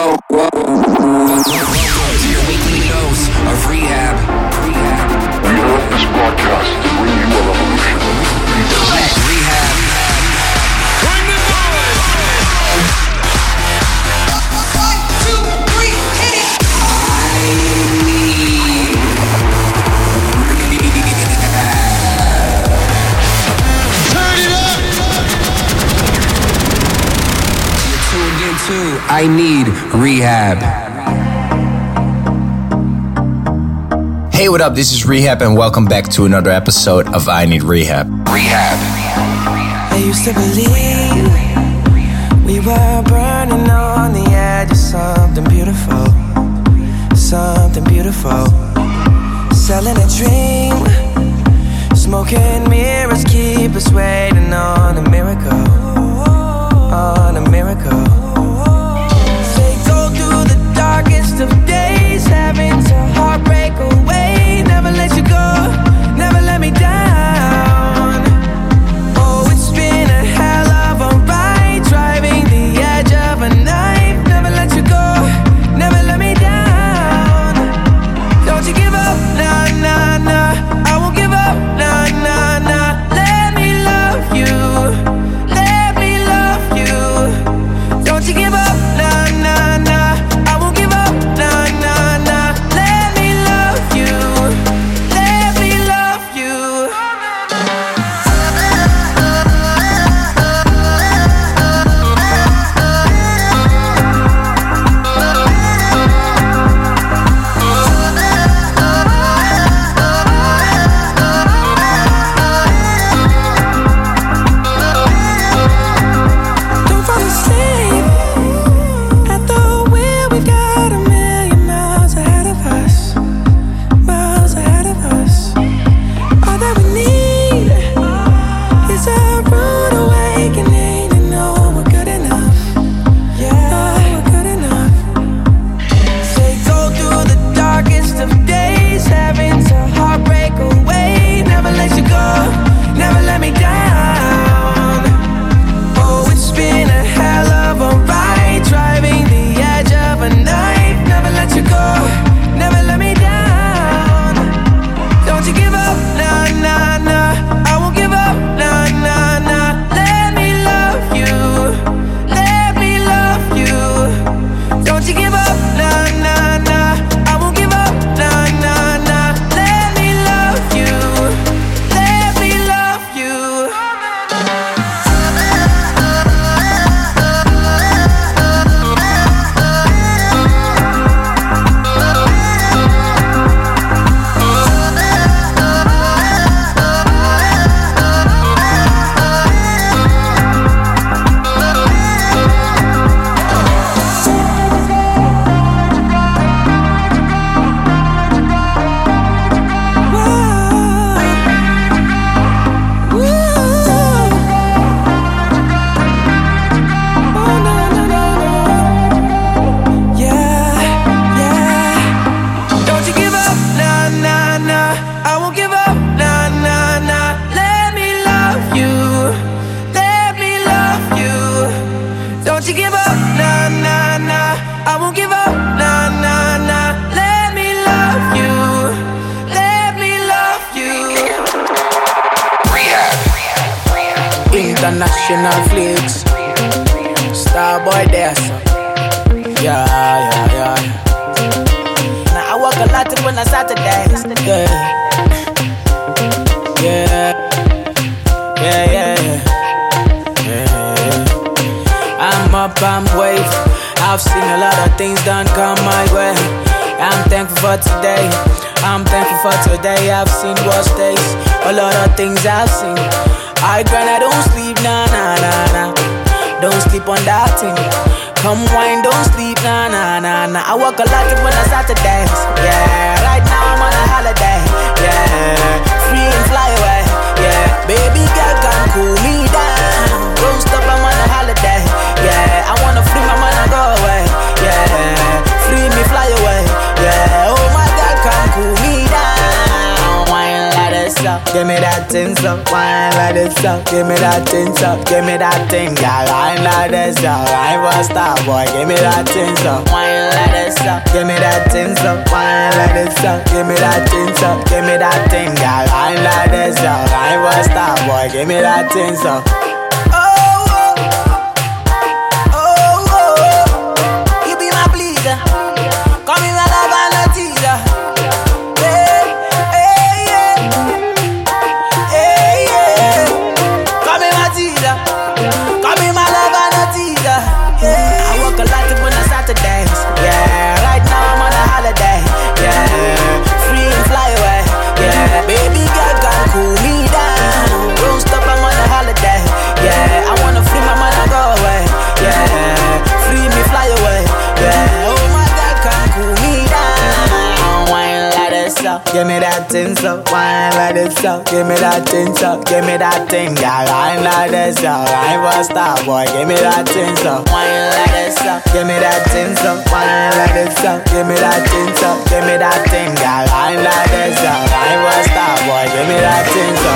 Your weekly dose of rehab. We hope this broadcast to bring you a revolution. Rehab. Bring the noise! 1, 2, 3, hit it! Turn it up! You're tuned into I Need Rehab. Hey, what up? This is Rehab, and welcome back to another episode of I Need Rehab. I used to believe we were burning on the edge of something beautiful, something beautiful. Selling a dream, smoking mirrors keep us waiting on a miracle, on a miracle. They go through the darkest of days, having to heartbreak away. Never let you go, never let me down. Oh, it's been a hell of a ride, driving the edge of a knife. Never let you go, never let me down. Don't you give up, nah, nah, nah. I won't give up, nah, nah, nah. Let me love you, let me love you. Don't you give up, nah, nah, nah. I won't give up, nah, nah, nah. Let me love you, let me love you. Don't fall asleep at the wheel. We've got a million miles ahead of us, miles ahead of us. All that we need is a rude awakening to know we're good enough. Yeah, we're good enough. They go through the darkest of days, having to heartbreak away. Never let you go, never let me down. Oh, it's been a hell of a ride, driving the edge of a knife. Never let you go, never let me down. Don't you give up, nah, nah, nah. I won't give up, nah, nah, nah. Let me love you, let me love you. Don't you give up, nah, nah, nah. I won't give up, nah, nah, nah. Let me love you, let me love you. Don't you give up, nah, nah, nah. I won't give up, nah, nah, nah. Let me love you, let me love you. Don't you give up, nah, nah, nah. I won't give up, nah, nah, nah. Let me love you, let me love you. International flicks, Starboy there, so. Yeah. Now I work a lot when I Saturdays. Yeah. I'm up, I'm wave. I've seen a lot of things done come my way. I'm thankful for today. I'm thankful for today. I've seen worse days. A lot of things I've seen. I grind, I don't sleep, nah, nah, nah, nah. Don't sleep on that thing. Come wine, don't sleep, nah, nah, nah, nah. I work a lot when I start to dance. Yeah, right now I'm on a holiday. Yeah, free and fly away. Yeah, baby girl can cool me down. Don't stop, I'm on a holiday. Yeah, I wanna free my mind and go away. Yeah, free me, fly away. Yeah, oh my girl can cool me down. Wine like this up. give me that thing so. Wine like this so, give me that thing so. Give me that thing, girl, wine like this so. I was star boy, give me that thing so. Wine like this so, give me that thing so. Wine like this so, give me that thing so. Give me that thing, girl, wine like this so. I was star boy, give me that thing so. Give me that thing so, wine like this so. Give me that thing so, give me that thing, girl, wine like this so. I was star boy, give me that thing so, wine like this so. Give me that thing so, wine like this so. Give me that thing so, give me that thing, girl, wine like this so. I was star boy, give me that thing so.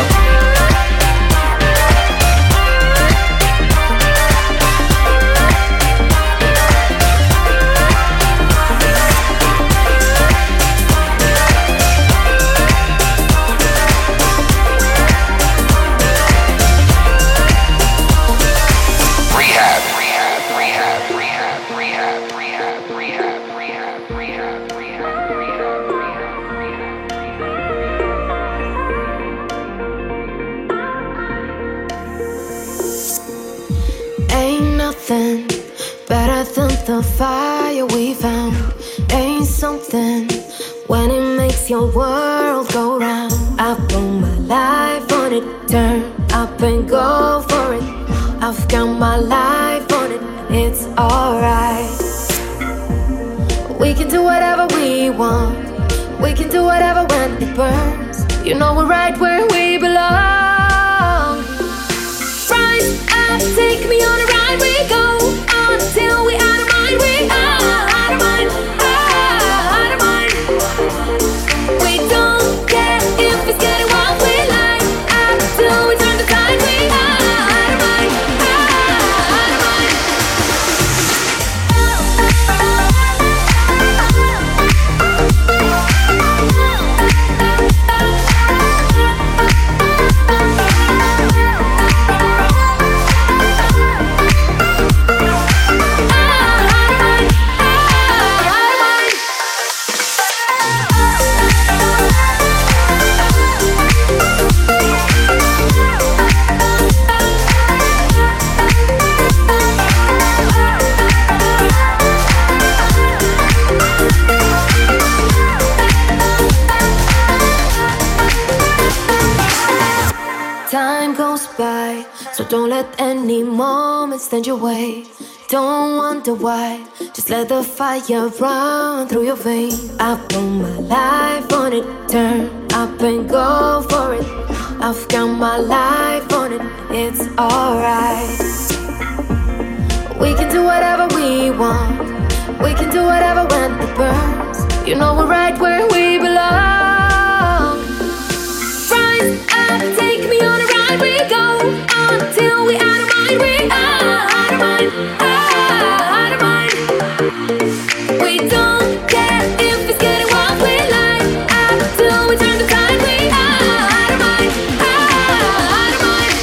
Nothing better than the fire we found. Ain't something when it makes your world go round. I put my life on it, turn up and go for it. I've got my life on it, it's alright. We can do whatever we want. We can do whatever when it burns. You know we're right where we belong. Rise up, take me on a ride. We go until we out of mind. We are out of mind, out of mind. We don't care if it's getting wild. We lie until we turn the tide. We are out of mind, out of mind. Time goes by, so don't let any moment stand your way. Don't wonder why, just let the fire run through your veins. I put my life on it, turn up and go for it. I've got my life on it, it's alright. We can do whatever we want. We can do whatever when it burns. You know we're right where we belong. Rise up, take me on a ride. We go until we out of mind. We are out of mind, out of mind. We don't care if it's getting wild. We lie until we turn the tide. We are out of mind, out of mind.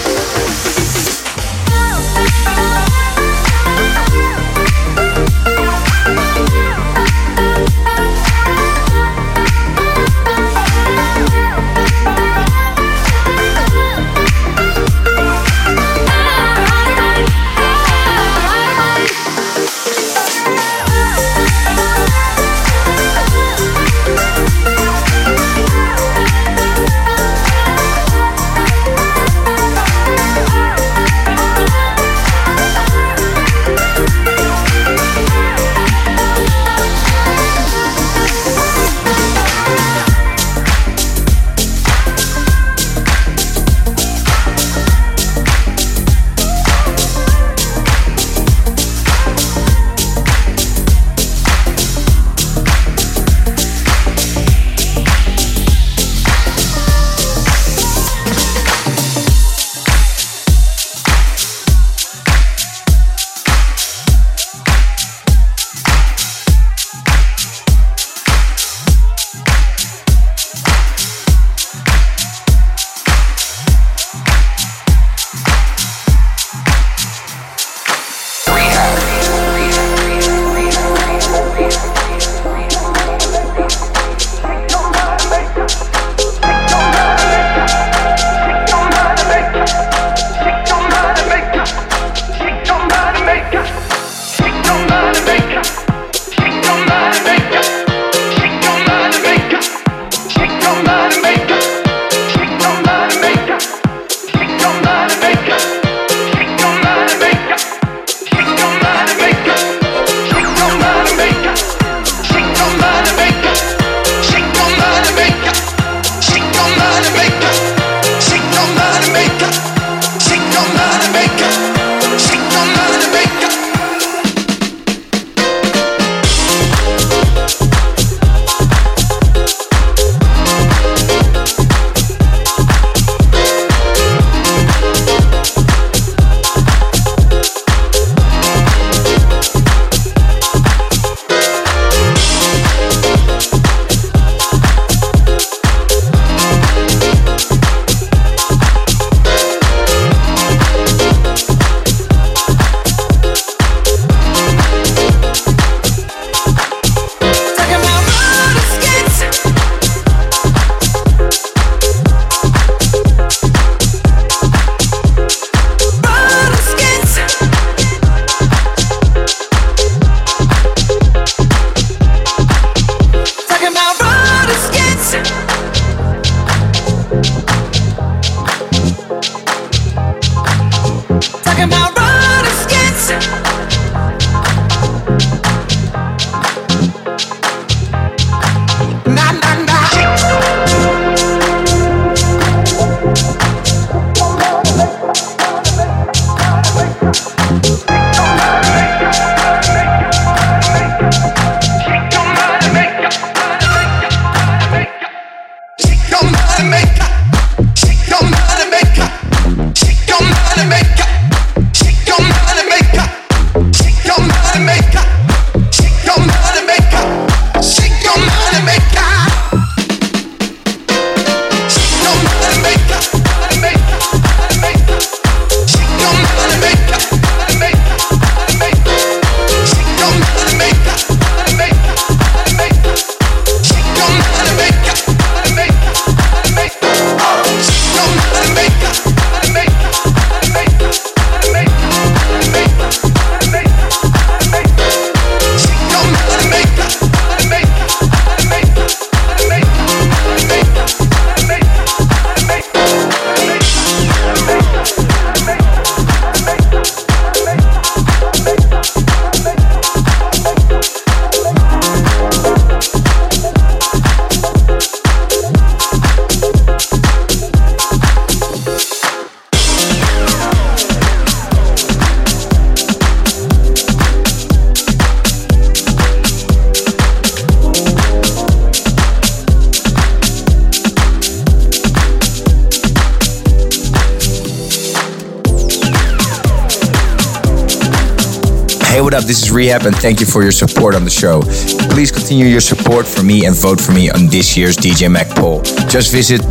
up? This is Rehab, and thank you for your support on the show. Please continue your support for me and vote for me on this year's DJ Mag poll. Just visit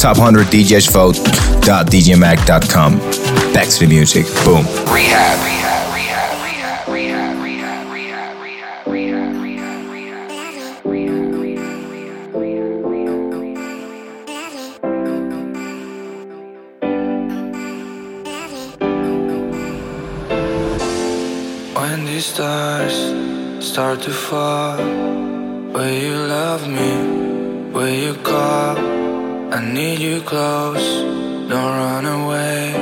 top100djsvote.djmag.com. Back to the music. Boom. Rehab. When these stars start to fall, will you love me? Will you call? I need you close. Don't run away.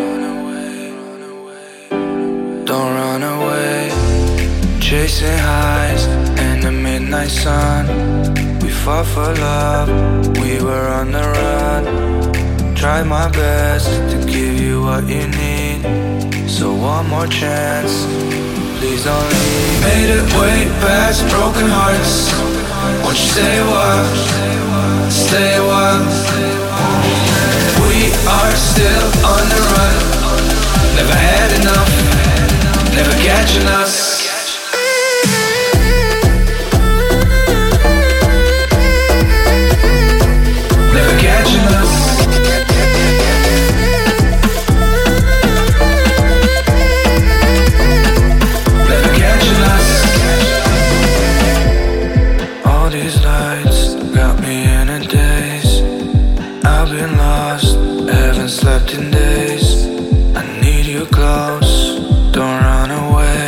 Don't run away. Chasing highs in the midnight sun. We fought for love, we were on the run. Tried my best to give you what you need. So one more chance, please don't leave. Made it way past broken hearts. Won't you stay a while? Stay a while. We are still on the run. Never had enough. Never catching us. Never catching us. Never catching us. All these lights got me in a daze. I've been lost, haven't slept in days. I need you close. Don't run away.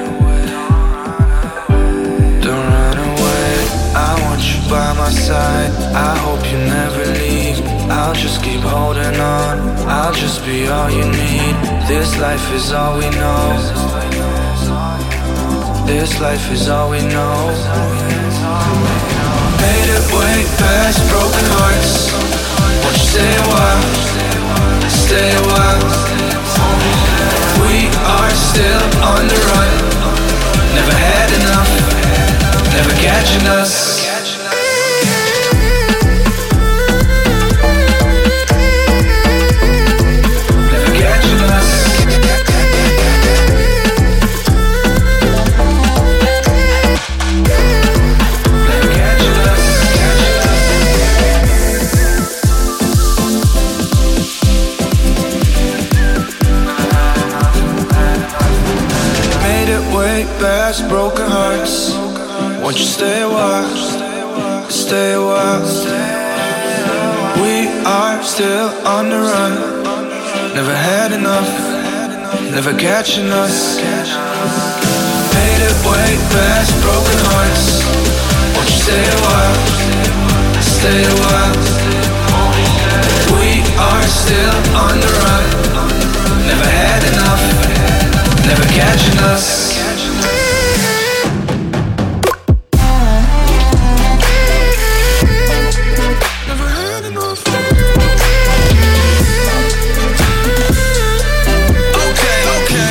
Don't run away. I want you by my side. I hope you never leave. I'll just keep holding on. I'll just be all you need. This life is all we know. This life is all we know. Made it way past broken hearts. Won't you stay a while? Stay a while. We are still on the run. Never had enough. Never catching us. Never catching us. Never catching us. Made it way past broken hearts. Won't you stay a while? Stay a while. We are still on the run. Never had enough. Never catching us. Made it way past broken hearts. Won't you stay a while? Stay a while. We are still on the run. Never had enough. Never catching us. Never had enough. Okay, okay.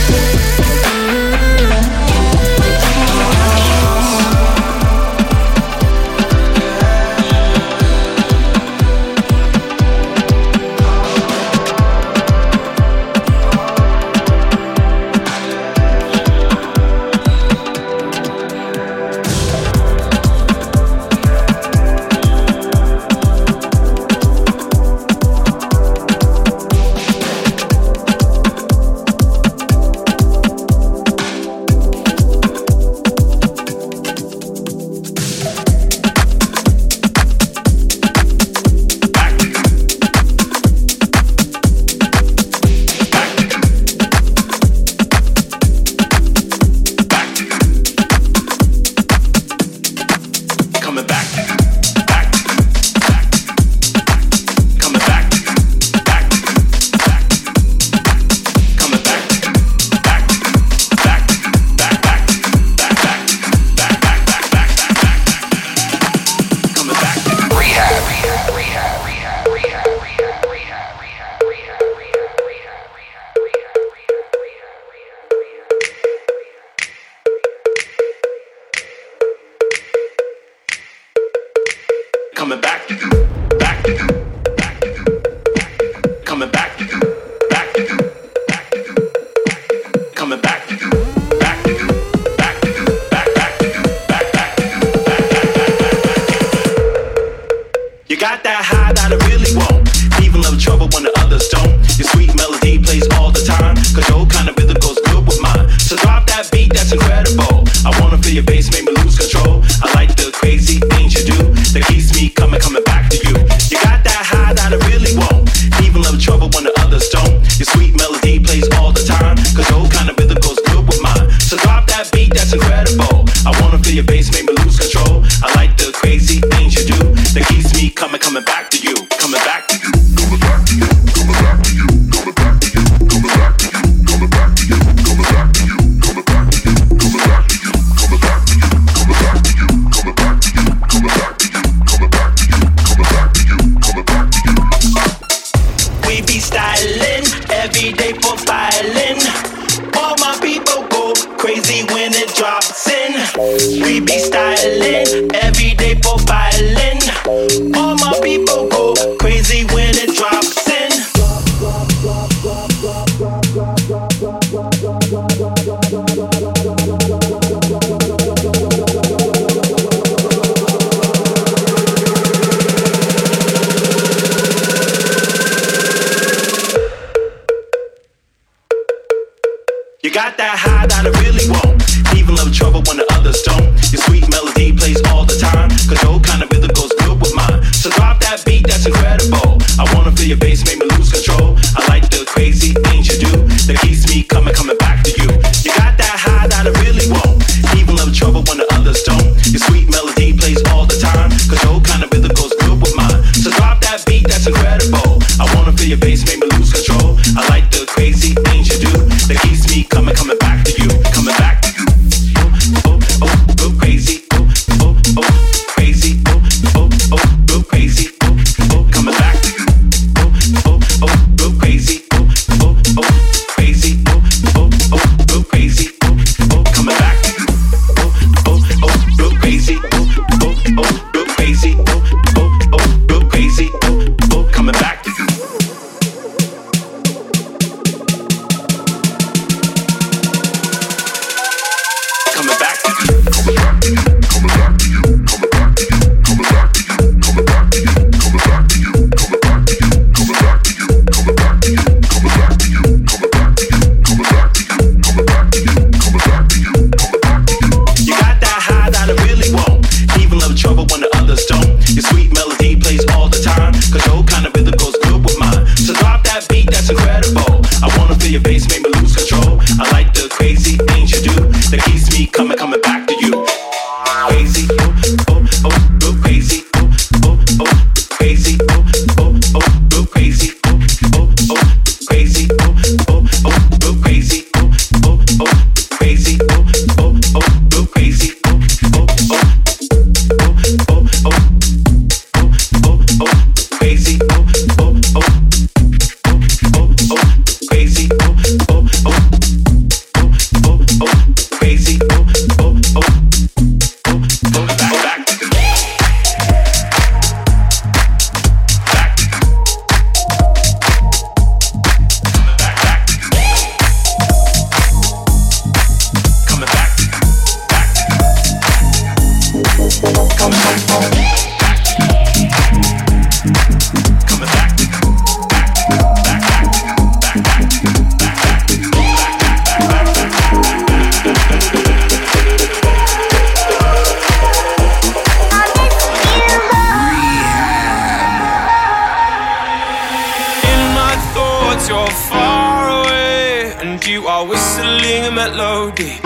Coming back to you, back to you, back to you, coming back to you, back to you, back to you, coming back to you, back to you, back your bass made me lose control. I like the crazy things you do that keeps me coming back to you, coming back to you, coming back to you, coming back to you, coming back to you, coming back to you, coming back to you, coming back to you, coming back to you, coming back to you, coming back to you, coming back to you, coming back to you, coming back to you, coming back to you, coming back to you, coming back to you. We be styling every day for filing. All my people go crazy when it drops in. We be styling every day for filing. All my people go crazy when it drops in. You got that high that I really want. Even love trouble when the others don't. Your sweet melody plays all the time, cause your kind of rhythm goes good with mine. So drop that beat, that's incredible. I wanna feel your bass, make me lose control. I like the crazy things you do that keeps me coming back to you. You got that high that I really want. Even love trouble when the others don't. Your sweet melody plays all the time, cause your kind of rhythm goes good with mine. So drop that beat, that's incredible. I wanna feel your bass, make me lose control. I like the crazy things you do that keeps me coming back to you, coming back to you. Oh, oh, oh, go crazy. Oh, oh, oh, crazy. Oh, oh, oh, go crazy. Oh, oh, coming back to you. Oh, oh, oh, go crazy. Oh, oh, oh, crazy. Oh, oh, oh, go crazy. Oh, oh, coming back to you. Oh, oh, oh, go crazy. Oh, oh, oh, go crazy. Oh, oh, oh, go crazy. Oh, oh, coming back to you. Coming back to you, coming back to you, coming back to you, coming back to you, coming back to you, coming back to you, coming back to you, coming back to you, coming back to you, coming back to you, coming back to you, coming back to you, coming back to you, coming back to you, coming back to you, coming back to you. You got that high that I really want. Even love trouble when the others don't. Your sweet melody plays all the time, cause your kind of rhythm goes good with mine. So drop that beat, that's incredible. I wanna feel your bass, make me lose control. I like the crazy things you do that keeps me coming back to you. Crazy, oh, oh, oh, go crazy, oh, oh, oh, crazy, oh, oh, oh, go crazy, oh, oh, oh, crazy, oh, oh, oh, go crazy, oh, oh, oh, crazy, oh, oh, oh, go crazy, oh, oh, oh, oh, oh, oh, oh, oh, crazy, oh, oh, oh, oh, oh, crazy, oh, oh, oh, crazy, oh, oh, oh, back to you. Back to you. Back to you. Coming back to you. Back to you. Coming back to you. Coming back to you. Back to you. Back to you. Back to you. Back to you. You're far away, and you are whistling a melody,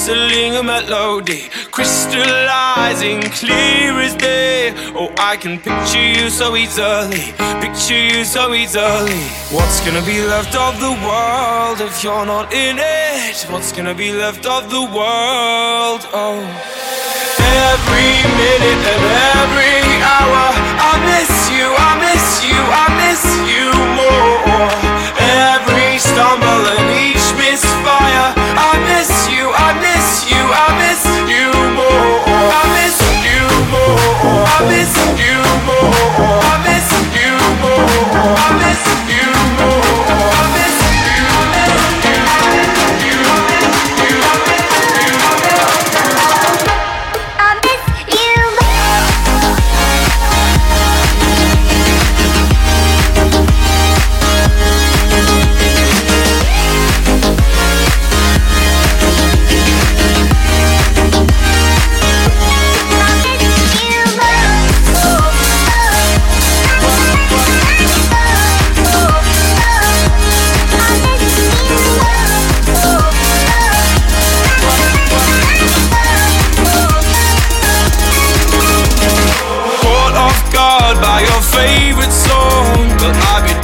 crystallizing clear as day. Oh, I can picture you so easily, What's gonna be left of the world if you're not in it? What's gonna be left of the world? Oh, every minute and every hour, I miss you, I miss you, I miss you more. Every stumble and each misfire, I miss you, I miss you, I miss you more. I miss you more. I miss you more. I miss you more. I miss you more. I miss you, I miss you, I miss you, I miss you, I miss you, I miss you.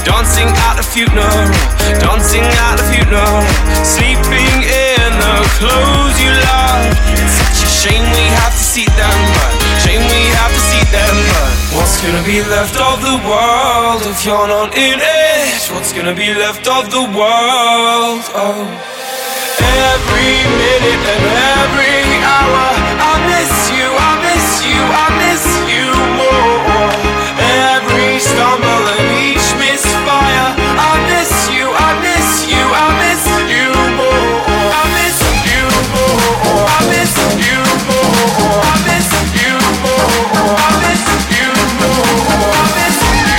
Dancing at the funeral, dancing at the funeral, sleeping in the clothes you love. It's such a shame we have to see them, but shame we have to see them, but what's gonna be left of the world if you're not in it? What's gonna be left of the world? Oh, every minute and every hour, I miss you, I miss you, I miss you more. Every stumble and each misfire, I miss you, I miss you, I miss you more. I miss you more. I miss you more. I miss you more. I miss you more. I miss you.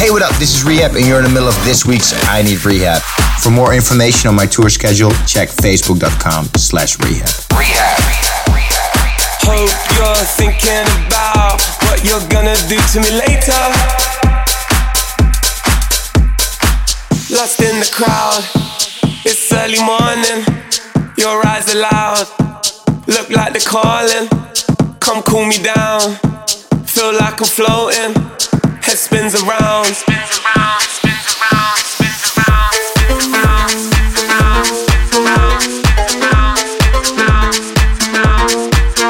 Hey, what up? This is Rehab, and you're in the middle of this week's I Need Rehab. For more information on my tour schedule, check facebook.com/rehab. Hope you're thinking about what you're gonna do to me later. Lost in the crowd, it's early morning. Your eyes are loud, look like they're calling. Come cool me down, feel like I'm floating. Head spins around, spins around, spins around, spins around, spins around, spins around, spins around, spins around, spins around, spins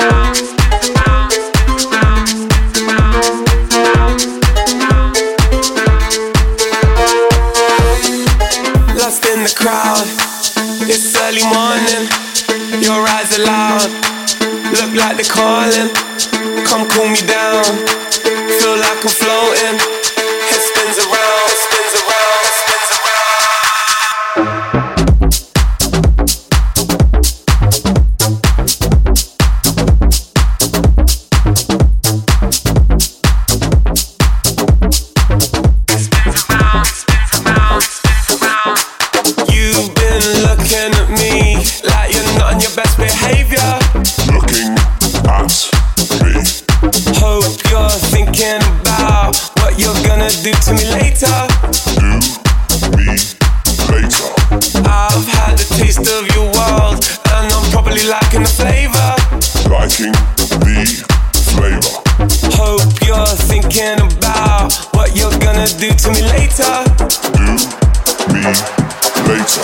around. Lost in the crowd, it's early morning. Your eyes are loud, look like they're calling. Come cool me down, feel like I'm floating. Head spins around, spins around, spins around, spins around, spins around. You've been looking at me like you're not on your best behavior. Looking at me. Hope you're thinking about what you're gonna do to me later. Do me later. I've had a taste of your world, and I'm probably liking the flavor. Liking the flavor. Hope you're thinking about what you're gonna do to me later. Do me later.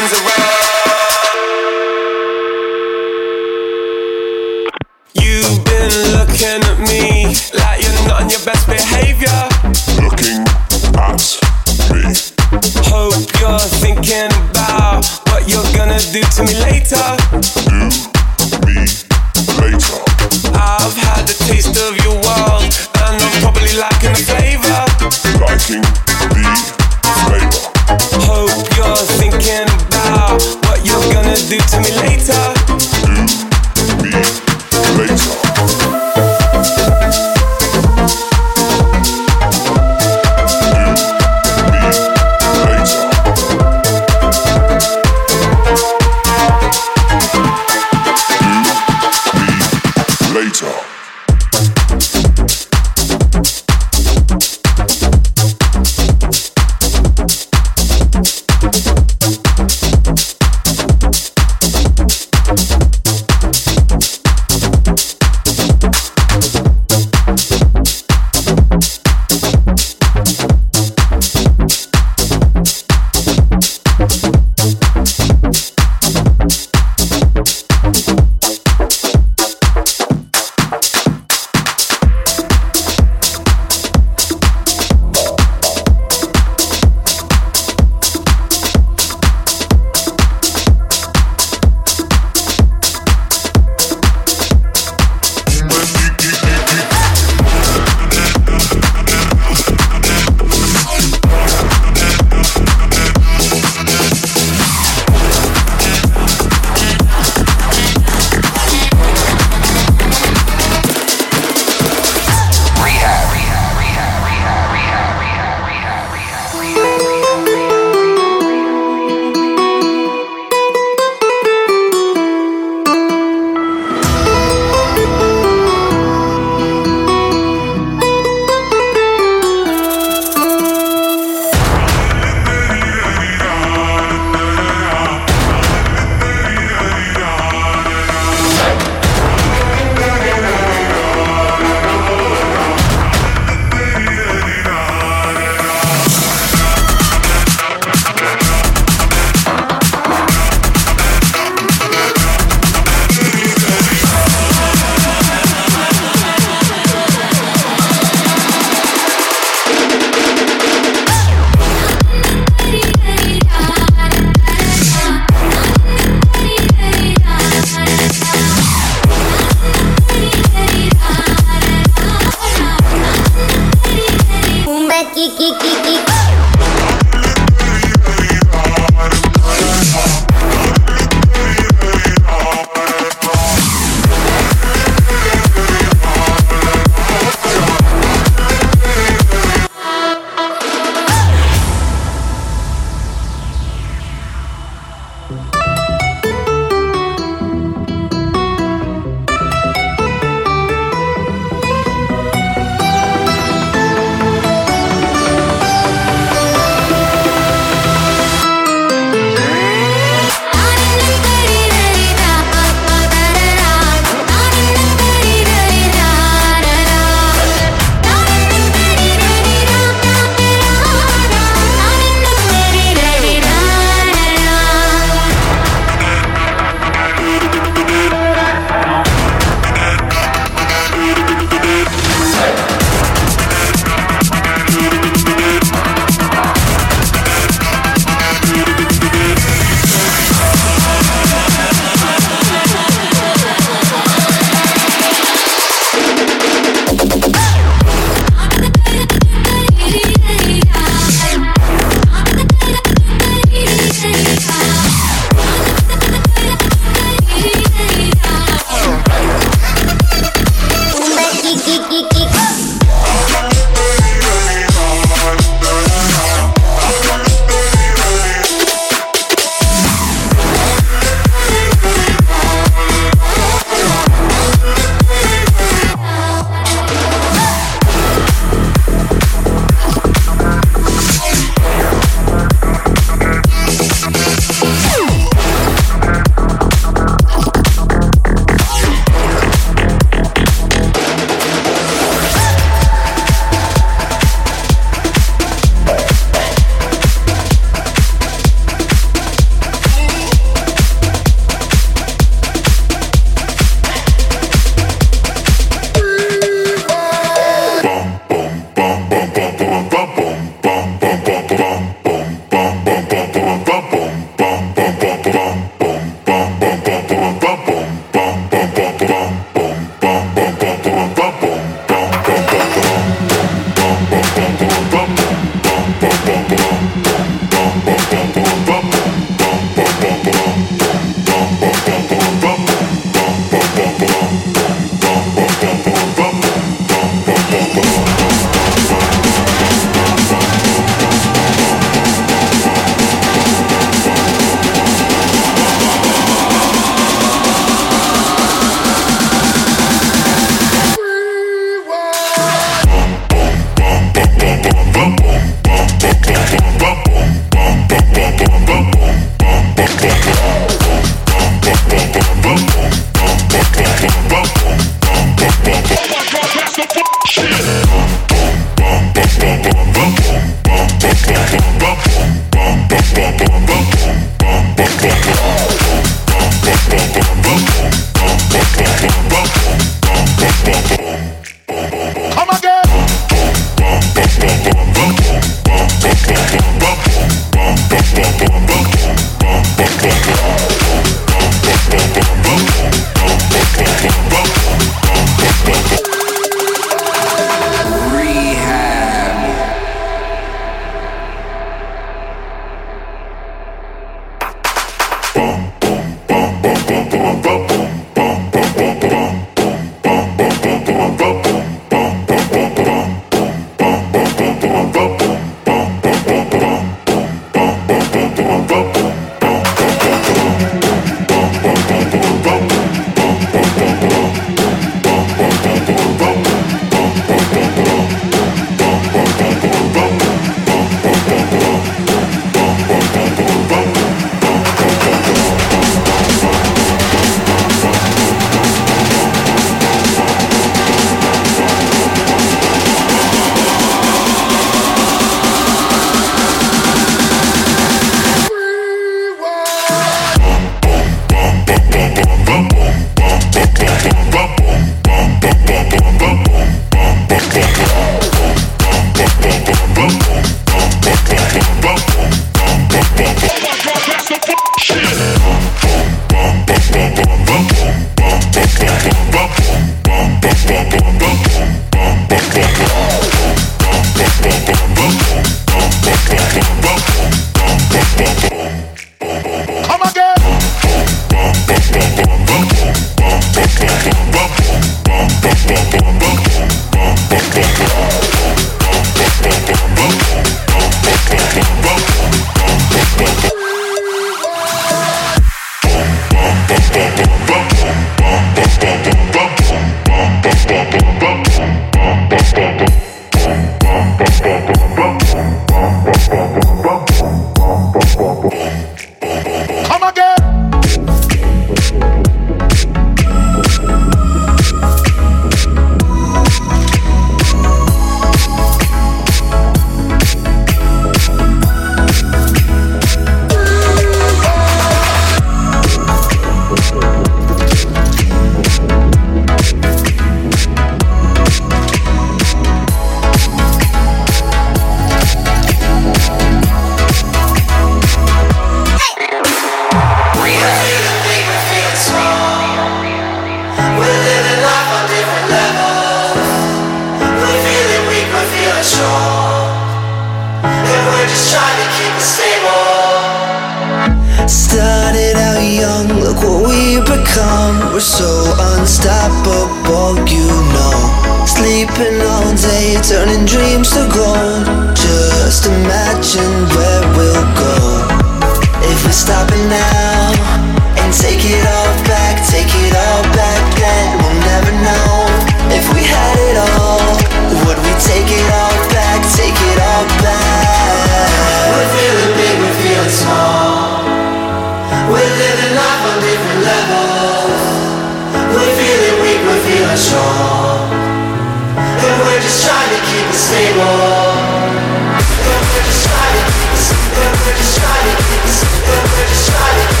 We're just trying to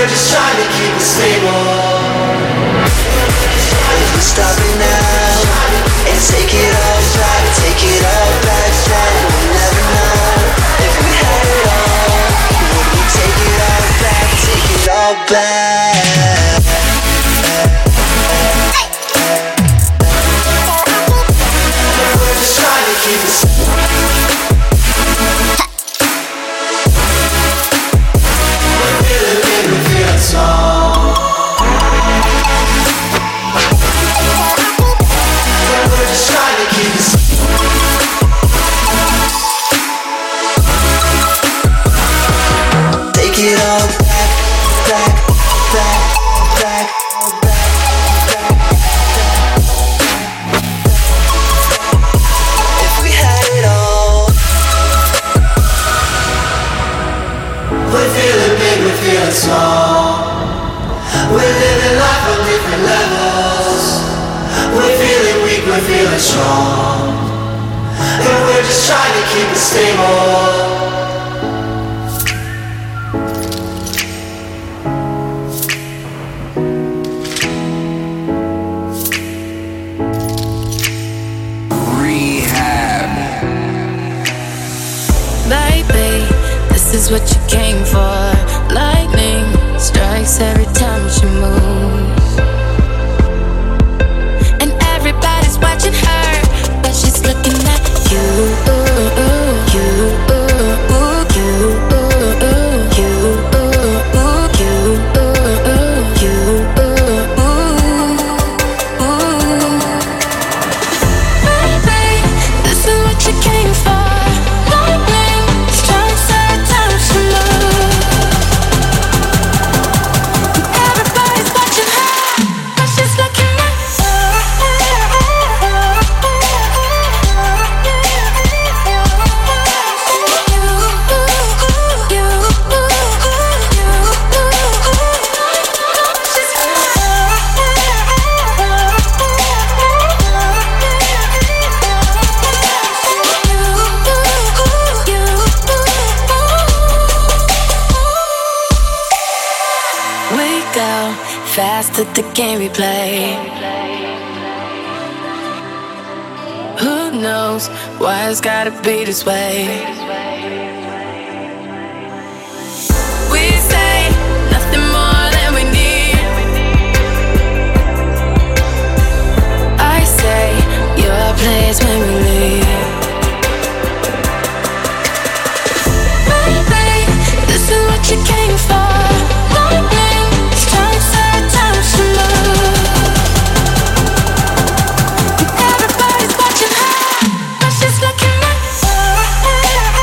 just trying to keep it stable. If we stop it now and take it all back, take it all back, then we'll never know if we had it all. Would we take it all back, take it all back? We're just trying to keep it we're feeling big, we feel small. We're just trying to keep it take it all back, back, back, back, back, if we had it all. We're feeling big, we're feeling small. We're living life on different levels. We're feeling weak, we're feeling strong. And we're just trying to keep it stable. Baby, this is what you came for. Lightning strikes every time she moves, and everybody's watching her, but she's looking at you, you, baby, this is what you came for. Faster the game we play. Who knows why it's gotta be this way? We say nothing more than we need. I say your place when we leave. Baby, this is what you came for. Everybody's watching her, but she's looking at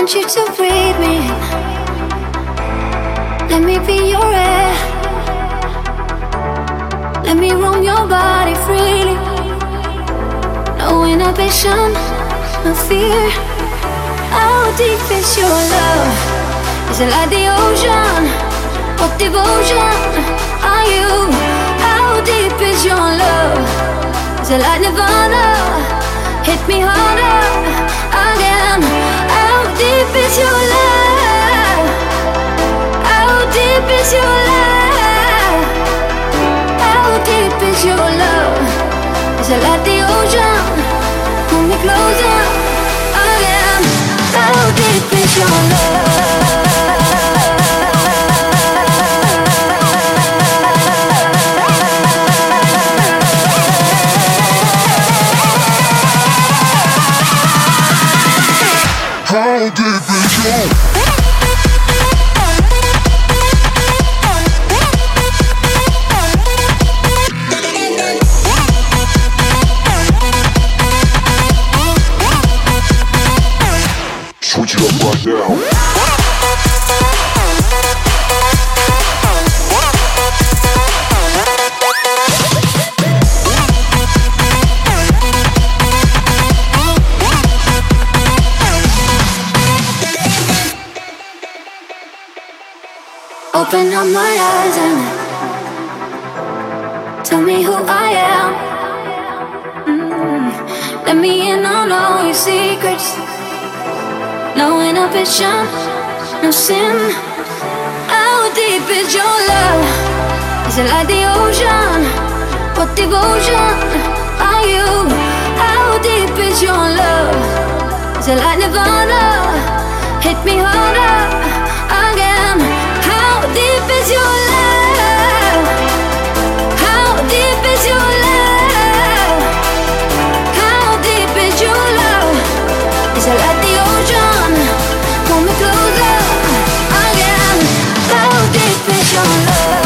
want you to breathe me in. Let me be your air. Let me roam your body freely. No inhibition, no fear. How deep is your love? Is it like the ocean? What devotion are you? How deep is your love? Is it like Nirvana? Hit me harder again. How deep is your love? How deep is your love? How deep is your love? Is it like the ocean? Pull me closer again. How deep is your love? How deep is your switch it up right now. Open up my eyes and tell me who I am. Let me in on all your secrets. No inhibition, no sin. How deep is your love? Is it like the ocean? What devotion are you? How deep is your love? Is it like Nirvana? Hit me harder again. How deep is your love? How deep is your love? How deep is your love? Is it like the ocean? Pull me closer again. How deep is your love?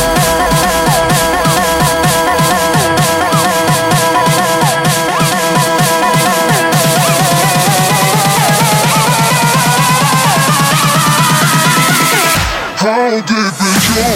How deep is your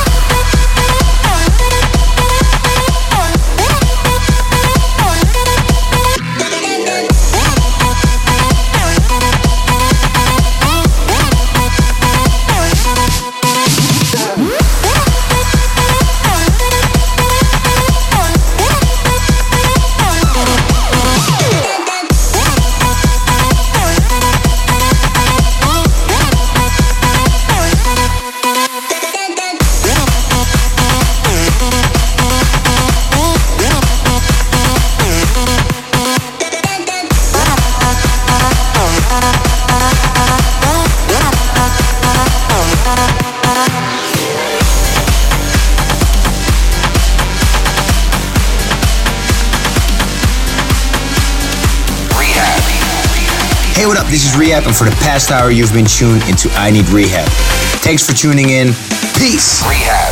Hey, what up? This is Rehab, and for the past hour, you've been tuned into I Need Rehab. Thanks for tuning in. Peace. Rehab.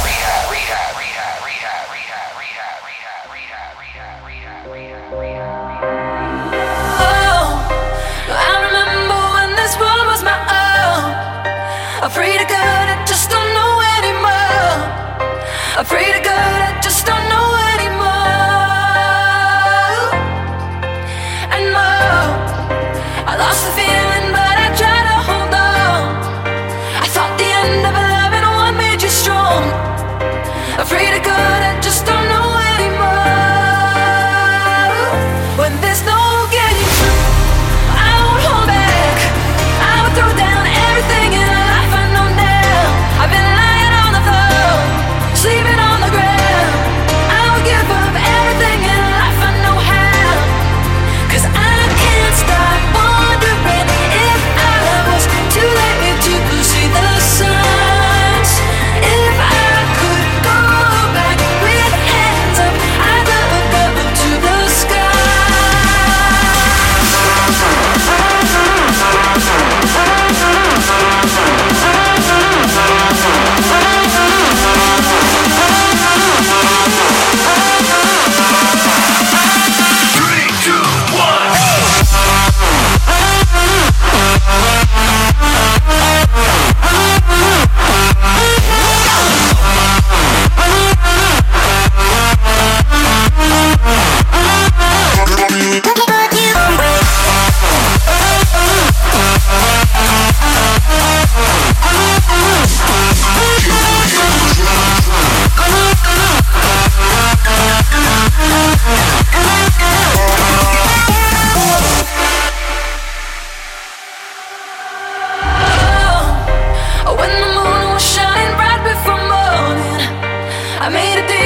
I remember when this world was my own. I pray to God, I just don't know anymore. I pray to God, I just don't know anymore. And more, I lost the feeling, but I try to hold on. I thought the end of a loving one made you strong. I pray to God, I just don't know anymore. When there's no getting through, I won't hold back. I would throw down everything in life I know now. I've been lying on the floor, sleeping on the ground. I made it through